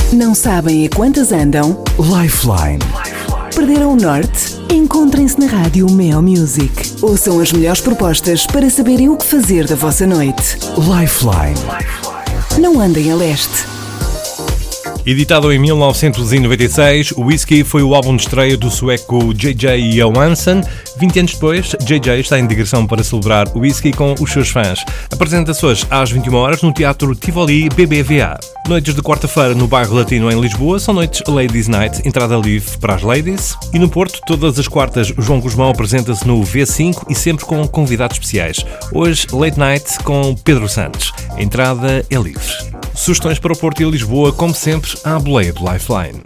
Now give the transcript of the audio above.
Não sabem a quantas andam? Lifeline. Perderam o norte? Encontrem-se na rádio Mel Music. Ouçam as melhores propostas para saberem o que fazer da vossa noite. Lifeline. Não andem a leste. Editado em 1996, Whiskey foi o álbum de estreia do sueco J.J. Johansson. 20 anos depois, J.J. está em digressão para celebrar o Whiskey com os seus fãs. Apresenta-se hoje às 21 horas no Teatro Tivoli BBVA. Noites de quarta-feira no Bairro Latino em Lisboa são noites Ladies Night, entrada livre para as ladies. E no Porto, todas as quartas, João Guzmão apresenta-se no V5 e sempre com convidados especiais. Hoje, Late Night com Pedro Santos. A entrada é livre. Sugestões para o Porto e Lisboa, como sempre, à boleia do Lifeline.